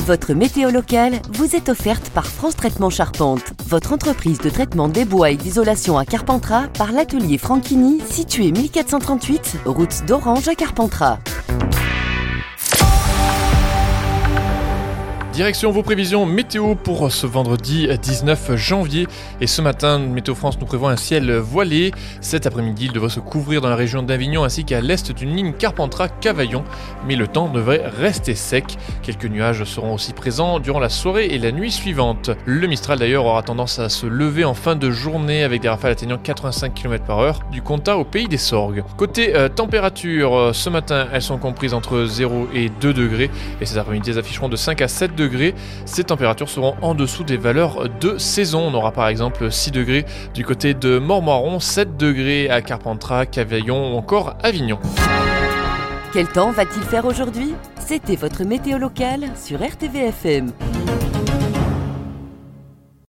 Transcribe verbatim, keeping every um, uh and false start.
Votre météo locale vous est offerte par France Traitement Charpente, votre entreprise de traitement des bois et d'isolation à Carpentras par l'atelier Franchini, situé mille quatre cent trente-huit, route d'Orange à Carpentras. Direction vos prévisions météo pour ce vendredi dix-neuf janvier. Et ce matin, Météo France nous prévoit un ciel voilé. Cet après-midi, il devrait se couvrir dans la région d'Avignon ainsi qu'à l'est d'une ligne Carpentras-Cavaillon. Mais le temps devrait rester sec. Quelques nuages seront aussi présents durant la soirée et la nuit suivante. Le Mistral d'ailleurs aura tendance à se lever en fin de journée avec des rafales atteignant quatre-vingt-cinq kilomètres par heure du Comtat au pays des Sorgues. Côté euh, température, ce matin, elles sont comprises entre zéro et deux degrés. Et cet après-midi, elles afficheront de cinq à sept degrés. Ces températures seront en dessous des valeurs de saison. On aura par exemple six degrés du côté de Montmoron, sept degrés à Carpentras, Cavaillon ou encore Avignon. Quel temps va-t-il faire aujourd'hui ? C'était votre météo locale sur R T V F M.